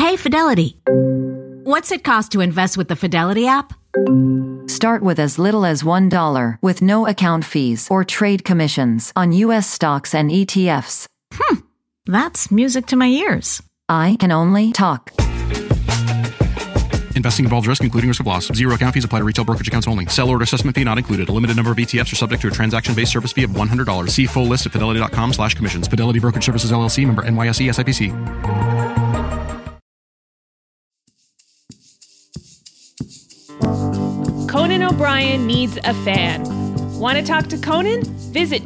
Hey, Fidelity. What's it cost to invest with the Fidelity app? Start with as little as $1 with no account fees or trade commissions on U.S. stocks and ETFs. That's music to my ears. I can only talk. Investing involves risk, including risk of loss. Zero account fees apply to retail brokerage accounts only. Sell order assessment fee not included. A limited number of ETFs are subject to a transaction-based service fee of $100. See full list at fidelity.com/commissions. Fidelity Brokerage Services, LLC, member NYSE, SIPC. Conan O'Brien needs a fan. Want to talk to Conan? Visit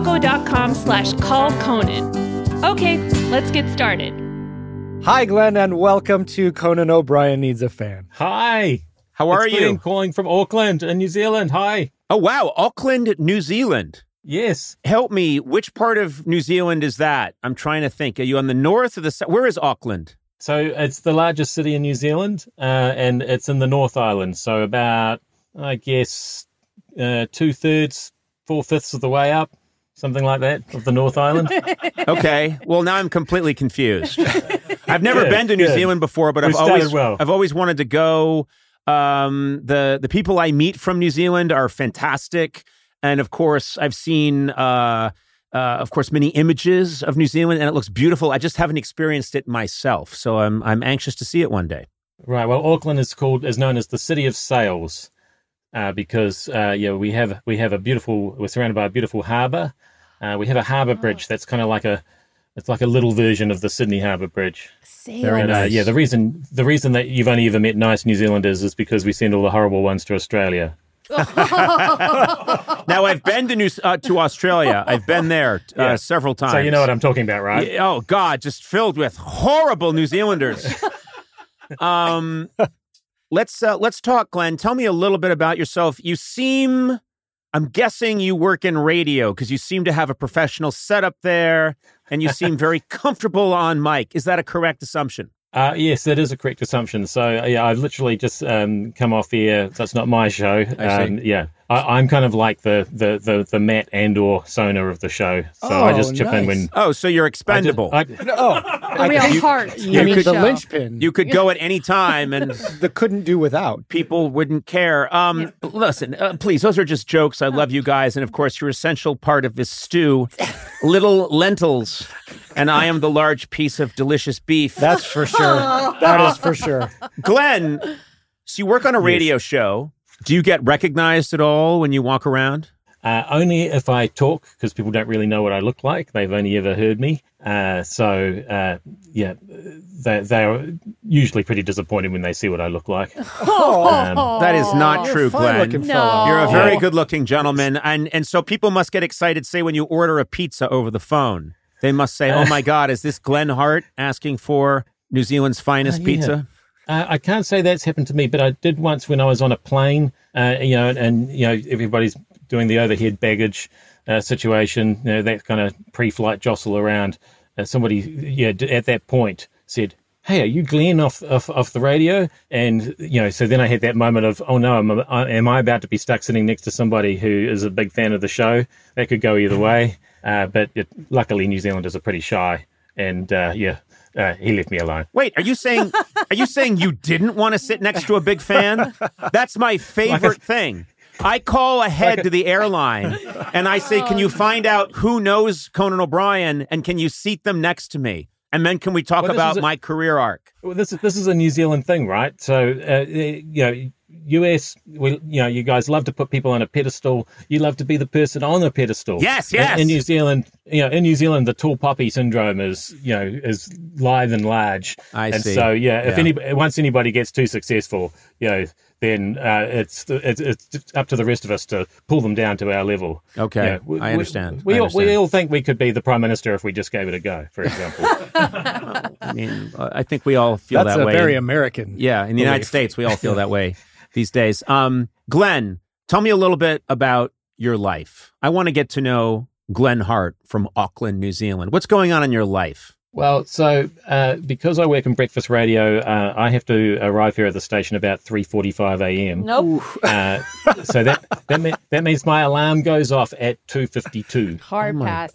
teamcoco.com/callconan. Okay, let's get started. Hi, Glenn, and welcome to Conan O'Brien Needs a Fan. Hi. How are it's you? Glenn calling from Auckland in New Zealand. Hi. Oh, wow. Auckland, New Zealand. Yes. Help me. Which part of New Zealand is that? I'm trying to think. Are you on the north or the south? Where is Auckland? So it's the largest city in New Zealand, and it's in the North Island. So about, I guess, 2/3, 4/5 of the way up, something like that, of the North Island. Okay. Well, now I'm completely confused. I've never been to New Zealand before, but I've always wanted to go. The people I meet from New Zealand are fantastic, and of course, I've seen many images of New Zealand, and it looks beautiful. I just haven't experienced it myself, so I'm anxious to see it one day. Right. Well, Auckland is known as the City of Sails, because we have a beautiful. We're surrounded by a beautiful harbour. We have a harbour bridge that's kind of like a little version of the Sydney Harbour Bridge. Very nice. The reason that you've only ever met nice New Zealanders is because we send all the horrible ones to Australia. Now, I've been to Australia. I've been there several times. So you know what I'm talking about, right? Oh, God, just filled with horrible New Zealanders. Let's talk, Glenn. Tell me a little bit about yourself. I'm guessing you work in radio because you seem to have a professional setup there and you seem very comfortable on mic. Is that a correct assumption? Yes, that is a correct assumption. So, I've literally just come off here. So it's not my show. I'm kind of like the Matt and/or Sona of the show. So I just chip in when. Oh, so you're expendable. We are part. You could the linchpin. You could go at any time, and the couldn't do without. People wouldn't care. Listen, please, those are just jokes. I love you guys, and of course, you're essential part of this stew. Little lentils. And I am the large piece of delicious beef. That's for sure. That is for sure. Glenn, so you work on a radio show. Do you get recognized at all when you walk around? Only if I talk, because people don't really know what I look like. They've only ever heard me. They're usually pretty disappointed when they see what I look like. That is not true, Glenn. No. You're a very good-looking gentleman. And so people must get excited, say, when you order a pizza over the phone. They must say, oh, my God, is this Glenn Hart asking for New Zealand's finest pizza? I can't say that's happened to me, but I did once when I was on a plane, everybody's doing the overhead baggage situation, that kind of pre-flight jostle around. Somebody, at that point said, hey, are you Glenn off the radio? And, so then I had that moment of, oh, no, am I about to be stuck sitting next to somebody who is a big fan of the show? That could go either way. But luckily, New Zealanders are pretty shy. And, he left me alone. Wait, are you saying you didn't want to sit next to a big fan? That's my favorite thing. I call ahead to the airline and I say, can you find out who knows Conan O'Brien and can you seat them next to me? And then can we talk about my career arc? Well, this is a New Zealand thing, right? So, US, you guys love to put people on a pedestal. You love to be the person on the pedestal. Yes. In New Zealand, the tall poppy syndrome is live and large. I see. So, once anybody gets too successful, then it's up to the rest of us to pull them down to our level. Okay, I understand. We all think we could be the prime minister if we just gave it a go, for example. I think we all feel that way. That's a very American. Yeah, in the United States, we all feel that way these days. Glenn, tell me a little bit about your life. I want to get to know Glenn Hart from Auckland, New Zealand. What's going on in your life? Well, so because I work in breakfast radio, I have to arrive here at the station about 3:45 a.m. Nope. So that means my alarm goes off at 2:52. Hard pass.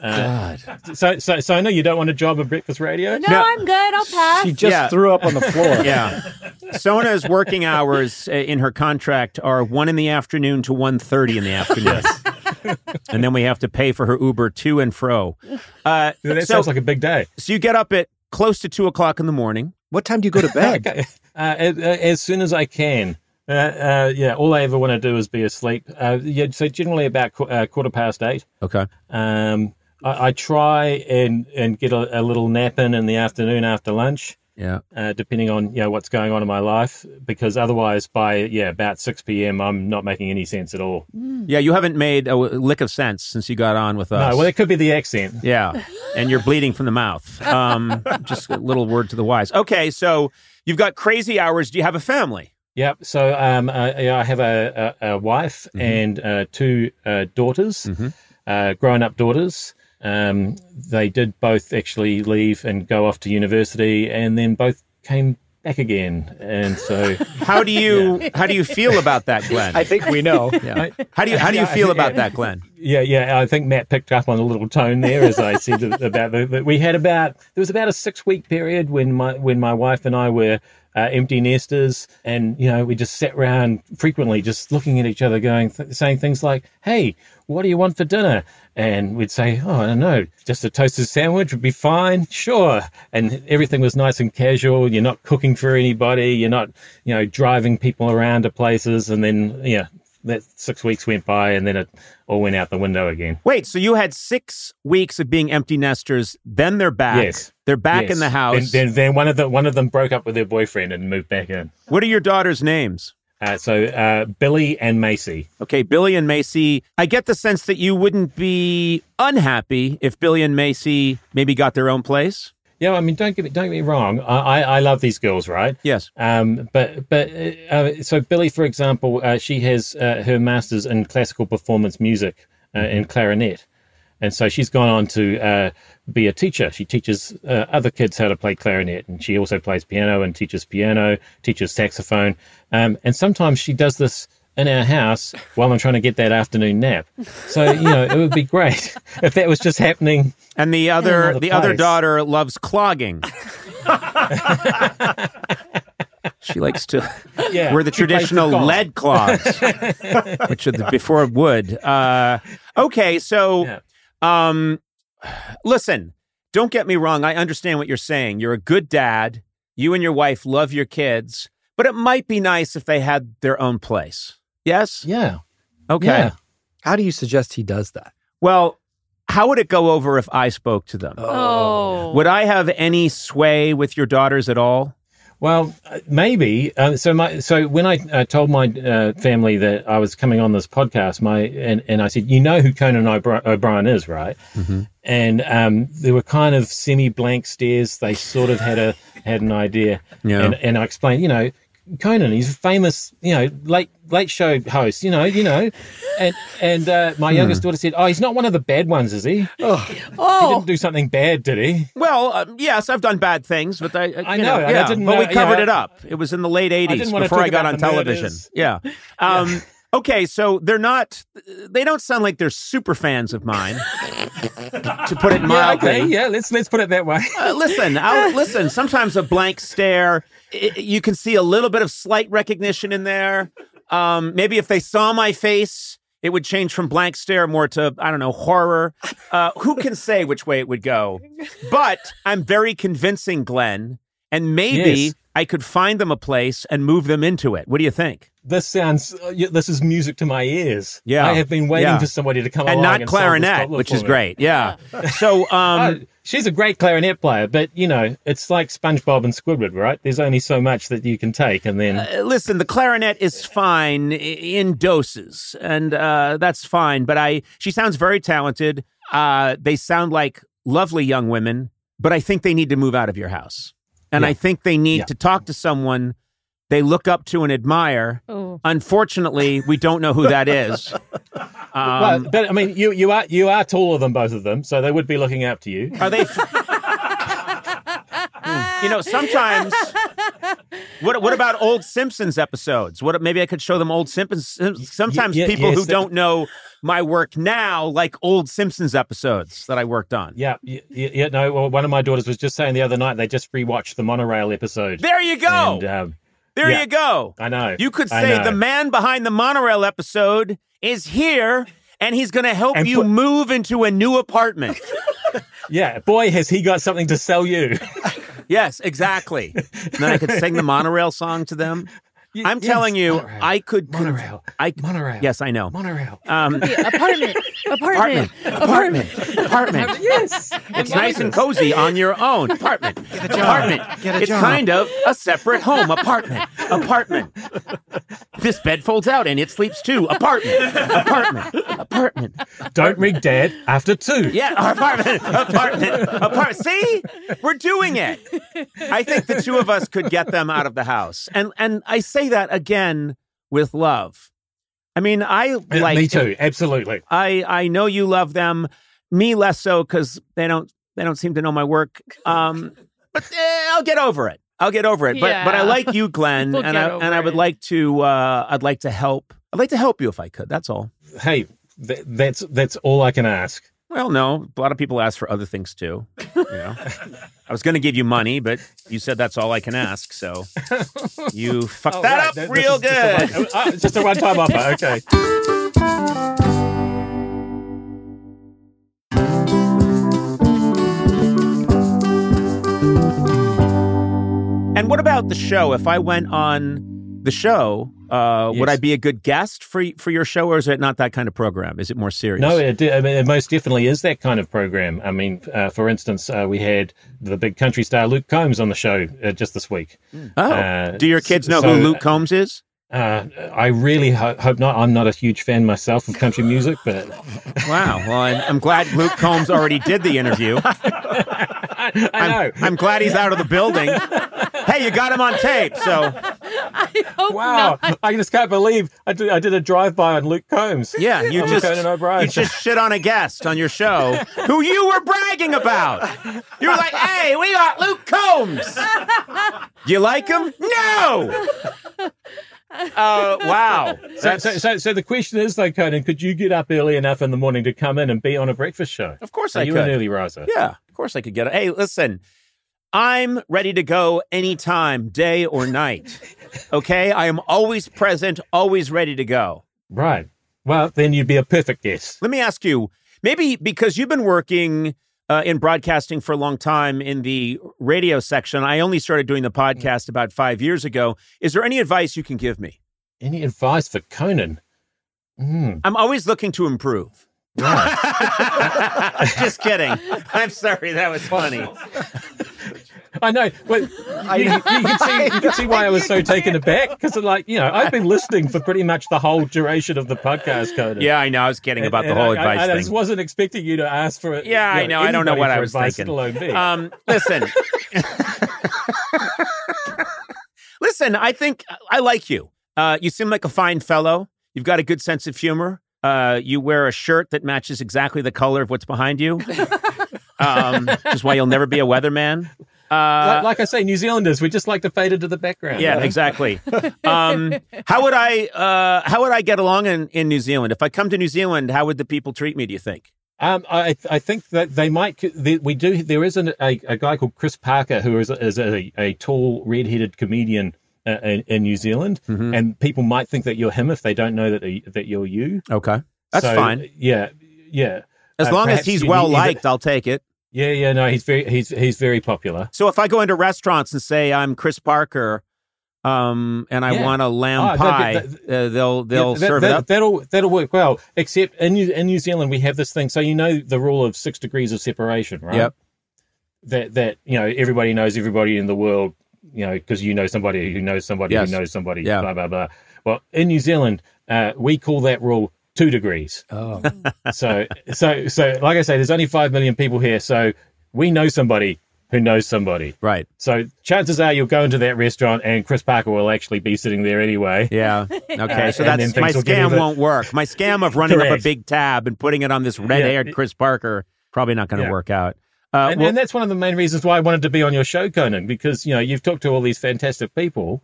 So I know you don't want a job in breakfast radio. No, I'm good. I'll pass. She just threw up on the floor. Yeah. Sona's working hours in her contract are 1 in the afternoon to 1:30 in the afternoon. And then we have to pay for her Uber to and fro. That sounds like a big day. So you get up at close to 2 o'clock in the morning. What time do you go to bed? Okay. As soon as I can. All I ever want to do is be asleep. So generally about 8:15. Okay. I try and get a little nap in the afternoon after lunch. Yeah. Depending on what's going on in my life, because otherwise by about 6 p.m. I'm not making any sense at all. Yeah, you haven't made a lick of sense since you got on with us. No, well, it could be the accent. Yeah, and you're bleeding from the mouth. Just a little word to the wise. Okay, so you've got crazy hours. Do you have a family? Yep. So I have a wife and 2 daughters, grown-up daughters. They did both actually leave and go off to university, and then both came back again. And so, how do you feel about that, Glenn? I think we know. Yeah. How do you feel about that, Glenn? Yeah. I think Matt picked up on a little tone there, as I said about there was about a 6-week period when my wife and I were empty nesters, and we just sat around frequently, just looking at each other, saying things like, "Hey, what do you want for dinner?" And we'd say, "Oh, I don't know, just a toasted sandwich would be fine." Sure. And everything was nice and casual. You're not cooking for anybody. You're not, driving people around to places. And then, that 6 weeks went by, and then it all went out the window again. Wait, so you had 6 weeks of being empty nesters, then they're back. Yes. They're back in the house. Then one of them broke up with their boyfriend and moved back in. What are your daughters' names? So Billy and Macy. Okay, Billy and Macy. I get the sense that you wouldn't be unhappy if Billy and Macy maybe got their own place. Yeah, I mean, don't get me wrong. I love these girls, right? Yes. So Billy, for example, she has her master's in classical performance music in clarinet. And so she's gone on to be a teacher. She teaches other kids how to play clarinet, and she also plays piano and teaches saxophone. And sometimes she does this in our house while I'm trying to get that afternoon nap. So, it would be great if that was just happening. And the other daughter loves clogging. She likes to wear the traditional lead clogs, which are before wood. Okay, so listen, don't get me wrong. I understand what you're saying. You're a good dad. You and your wife love your kids, but it might be nice if they had their own place. Yes? Yeah. Okay. Yeah. How do you suggest he does that? Well, how would it go over if I spoke to them? Oh. Would I have any sway with your daughters at all? Well, maybe. So when I told my family that I was coming on this podcast, and I said, who Conan O'Brien is, right? Mm-hmm. And there were kind of semi-blank stares. They sort of had an idea. Yeah. And I explained, Conan, he's a famous, late show host, and my youngest daughter said, "Oh, he's not one of the bad ones, is he? Oh, he didn't do something bad, did he?" Well, yes, I've done bad things, but I know, and I didn't but know, we covered it up. It was in the late '80s before I got on television. Yeah. Okay, so they don't sound like they're super fans of mine, to put it mildly. Yeah, let's put it that way. Listen, sometimes a blank stare, you can see a little bit of slight recognition in there. Maybe if they saw my face, it would change from blank stare more to, I don't know, horror. Who can say which way it would go? But I'm very convincing, Glenn, and maybe I could find them a place and move them into it. What do you think? This is music to my ears. Yeah. I have been waiting for somebody to come along and not clarinet, which is great. Yeah. So, she's a great clarinet player, but it's like SpongeBob and Squidward, right? There's only so much that you can take, and then listen, the clarinet is fine in doses, and that's fine. But she sounds very talented. They sound like lovely young women, but I think they need to move out of your house, and I think they need to talk to someone they look up to and admire. Ooh. Unfortunately, we don't know who that is. Well, but I mean, you are taller than both of them, so they would be looking up to you. Are they? Sometimes. What about old Simpsons episodes? Maybe I could show them old Simpsons. Sometimes people who don't know my work now like old Simpsons episodes that I worked on. Yeah. No, well, one of my daughters was just saying the other night they just rewatched the monorail episode. There you go. And, there you go. I know. You could say the man behind the monorail episode is here, and he's going to help you move into a new apartment. Yeah, boy, has he got something to sell you. Yes, exactly. And then I could sing the monorail song to them. I'm telling you, monorail. I could... Monorail. Monorail. Yes, I know. Monorail. Apartment. Yes. It's nice and cozy on your own. Apartment. It's kind of a separate home. Apartment. This bed folds out and it sleeps too. Apartment. Don't ring Dad after 2. Yeah, apartment. See? We're doing it. I think the two of us could get them out of the house. And I say that again with love. I mean, me too, absolutely. I know you love them. Me less so because they don't seem to know my work. But I'll get over it. But I like you, Glenn, and I would like to. I'd like to help. I'd like to help you if I could. That's all. Hey, that's all I can ask. Well, no, a lot of people ask for other things too. I was going to give you money, but you said that's all I can ask. So you fucked that up real good. Just a one-time offer. Okay. And what about the show? If I went on the show, would I be a good guest for your show, or is it not that kind of program? Is it more serious? No, it most definitely is that kind of program. I mean, for instance, we had the big country star Luke Combs on the show just this week. Do your kids know who Luke Combs is? I really hope not. I'm not a huge fan myself of country music, but... Wow. Well, I'm glad Luke Combs already did the interview. I know. I'm glad he's out of the building. Hey, you got him on tape, so... I hope wow. not. I just can't believe I did a drive-by on Luke Combs. Yeah, you Conan O'Brien. You just shit on a guest on your show who you were bragging about. You were like, hey, we got Luke Combs. You like him? No! Wow. So the question is, though, Conan, could you get up early enough in the morning to come in and be on a breakfast show? Of course I could. Are you an early riser? Yeah, of course I could get it. Hey, listen, I'm ready to go anytime, day or night. Okay? I am always present, always ready to go. Right. Well, then you'd be a perfect guest. Let me ask you, maybe because you've been working in broadcasting for a long time in the radio section. I only started doing the podcast about 5 years ago. Is there any advice you can give me? Any advice for Conan? I'm always looking to improve. Right. Just kidding. I'm sorry. That was funny. I know. Well, you can see why I was so taken aback, because, I've been listening for pretty much the whole duration of the podcast, Conan. Yeah, I know. I was kidding about the whole advice thing. I just wasn't expecting you to ask for it. Yeah, I know. I don't know what I was thinking. Listen. Listen, I think I like you. You seem like a fine fellow. You've got a good sense of humor. You wear a shirt that matches exactly the color of what's behind you. Which is why you'll never be a weatherman. Like I say, New Zealanders, we just like to fade into the background. Yeah, exactly. How would I get along in New Zealand? If I come to New Zealand, how would the people treat me, do you think? I think that they might. There is a guy called Chris Parker who is a tall, red-headed comedian in New Zealand, and people might think that you're him if they don't know that you're you. Okay, that's fine. Yeah. As long as he's well liked, I'll take it. Yeah. No, he's very popular. So if I go into restaurants and say I'm Chris Parker, and I want a lamb pie, they'll serve it up. That'll work well. Except in New Zealand, we have this thing. So the rule of 6 degrees of separation, right? Yep. That everybody knows everybody in the world. Because you know somebody who knows somebody who knows somebody. Yeah. Blah blah blah. Well, in New Zealand, we call that rule 2 degrees. Oh. So like I say, there's only 5 million people here, so we know somebody who knows somebody. Right. So chances are you'll go into that restaurant and Chris Parker will actually be sitting there anyway. Yeah. Okay. So that's my scam won't work. My scam of running up a big tab and putting it on this red-haired Chris Parker probably not going to work out. And that's one of the main reasons why I wanted to be on your show, Conan, because, you've talked to all these fantastic people,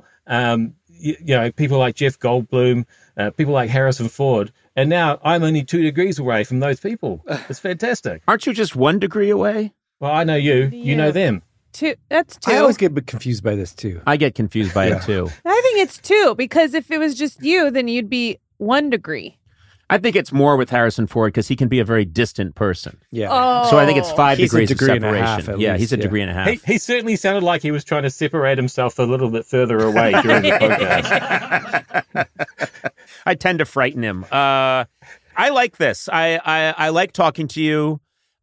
people like Jeff Goldblum, people like Harrison Ford, and now I'm only 2 degrees away from those people. It's fantastic. Aren't you just 1 degree away? Well, I know you. Yeah. You know them. 2. That's 2. I always get a bit confused by this, too. I get confused by it, too. I think it's 2, because if it was just you, then you'd be 1 degree. I think it's more with Harrison Ford because he can be a very distant person. Yeah. Oh. So I think it's 5 degrees of separation. And a half, he's a degree and a half. He certainly sounded like he was trying to separate himself a little bit further away during the podcast. I tend to frighten him. I like this. I like talking to you.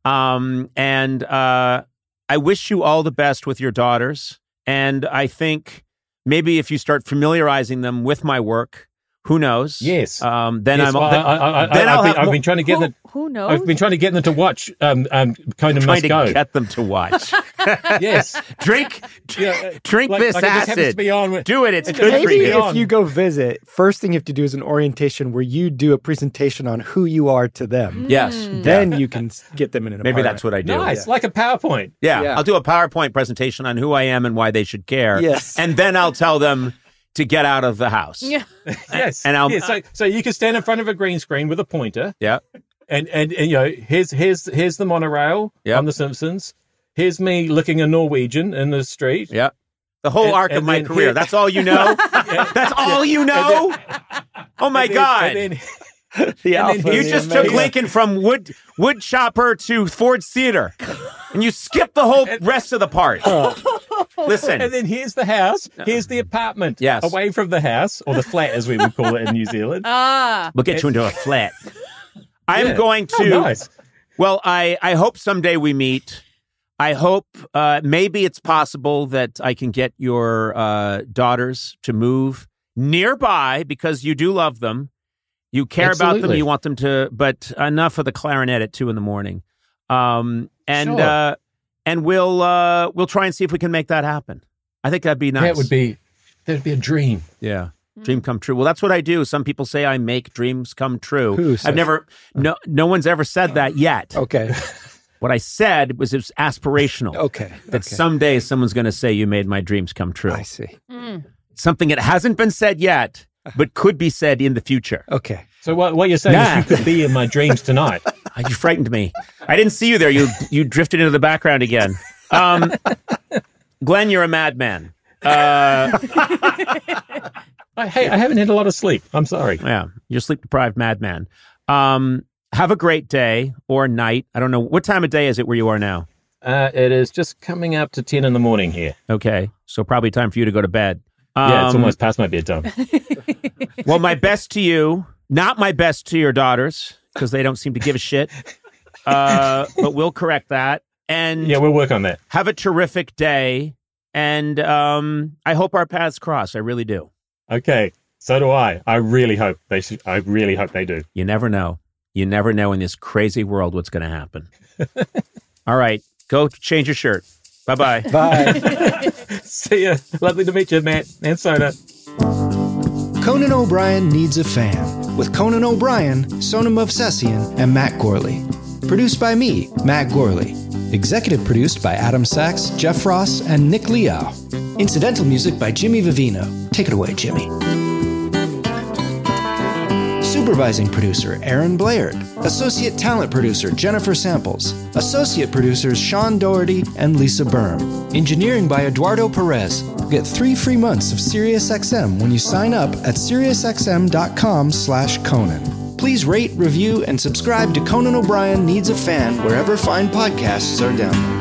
And I wish you all the best with your daughters. And I think maybe if you start familiarizing them with my work, who knows? Yes. I've been trying to get them. Who knows? I've been trying to get them to watch Conan Must Go. Get them to watch. Yes. Drink this acid. Do it. It's good for Maybe you. if you go visit, first thing you have to do is an orientation where you do a presentation on who you are to them. Yes. Then you can get them in an apartment. Maybe that's what I do. Nice. Like a PowerPoint. Yeah. I'll do a PowerPoint presentation on who I am and why they should care. Yes. And then I'll tell them to get out of the house. Yeah. Yes. And I'll so you can stand in front of a green screen with a pointer. Yeah. And here's the monorail on The Simpsons. Here's me licking a Norwegian in the street. Yeah. The whole arc of my career. That's all you know? That's all you know? Oh my God. You just took Lincoln from wood chopper to Ford's Theater. And you skipped the whole rest of the part. Listen. And then here's the house. Here's the apartment. Yes. Away from the house, or the flat as we would call it in New Zealand. We'll get you into a flat. I'm going to. Oh, nice. Well, I hope someday we meet. I hope maybe it's possible that I can get your daughters to move nearby because you do love them. You care about them. You want them to, but enough of the clarinet at 2 a.m. And we'll try and see if we can make that happen. I think that'd be nice. That'd be a dream. Yeah. Dream come true. Well, that's what I do. Some people say I make dreams come true. Who says no one's ever said that yet. Okay. What I said was it was aspirational. Okay. That someday someone's going to say you made my dreams come true. I see. Something that hasn't been said yet, but could be said in the future. Okay. So what you're saying is you could be in my dreams tonight. You frightened me. I didn't see you there. You drifted into the background again. Glenn, you're a madman. Hey, I haven't had a lot of sleep. I'm sorry. Yeah, you're a sleep-deprived madman. Have a great day or night. I don't know. What time of day is it where you are now? It is just coming up to 10 in the morning here. Okay, so probably time for you to go to bed. Yeah, it's almost past my bedtime. Well, my best to you. Not my best to your daughters, because they don't seem to give a shit. But we'll correct that. And yeah, we'll work on that. Have a terrific day. And I hope our paths cross. I really do. Okay. So do I. I really hope they do. You never know. You never know in this crazy world what's going to happen. All right. Go change your shirt. Bye-bye. Bye. See ya. Lovely to meet you, Matt and Sona. Conan O'Brien Needs a Fan with Conan O'Brien, Sona Movsesian, and Matt Gorley. Produced by me, Matt Gorley. Executive produced by Adam Sachs, Jeff Ross, and Nick Liao. Incidental music by Jimmy Vivino. Take it away, Jimmy. Supervising producer, Aaron Blaird. Associate talent producer, Jennifer Samples. Associate producers, Sean Doherty and Lisa Berm. Engineering by Eduardo Perez. Get 3 free months of SiriusXM when you sign up at SiriusXM.com/Conan. Please rate, review, and subscribe to Conan O'Brien Needs a Fan wherever fine podcasts are downloaded.